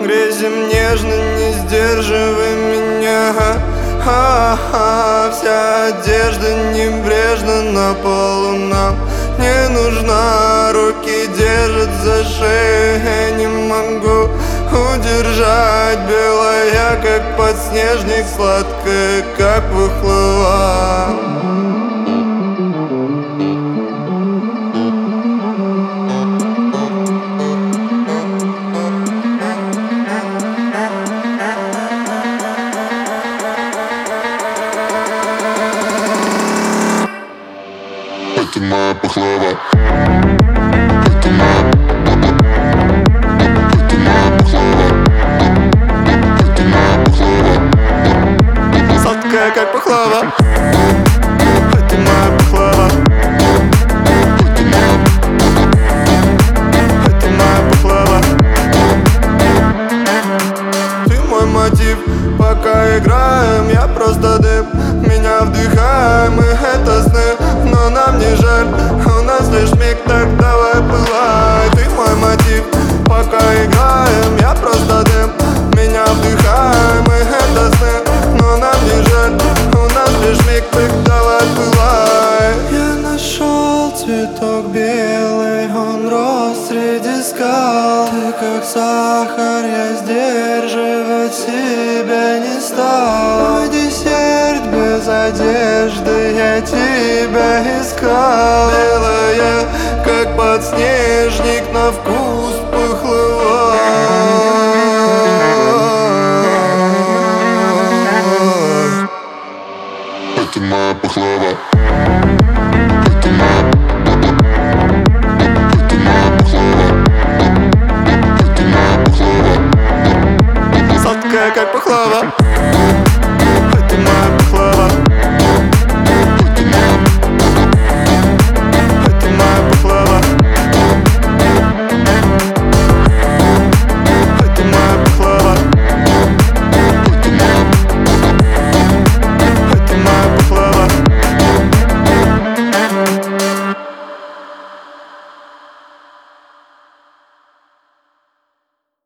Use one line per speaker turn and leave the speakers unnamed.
Грезим нежно, не сдерживай меня. Вся одежда небрежно на полу нам не нужна. Руки держат за шею, я не могу удержать. Белая, как подснежник, сладкая, как выхлыва.
Это моя пахлава. Это моя пахлава. Это моя пахлава.
Сладкая, как пахлава. Это моя пахлава. Это моя пахлава. Ты мой мотив, пока играем, я просто дым. Меня вдыхаем, мы это сны, но нам не жаль. У нас лишь миг, так давай пылай. Ты мой мотив, пока играем, я просто дым. Меня вдыхаем, мы это сны, но нам не жаль. У нас лишь миг, так давай пылай. Я нашел цветок белый, он рос среди скал. Ты как сахар, я сдерживать себя не стал. Мой десерт без одежды, я тебя искал. Белая, как подснежник, на вкус пахлава.
Это моя пахлава.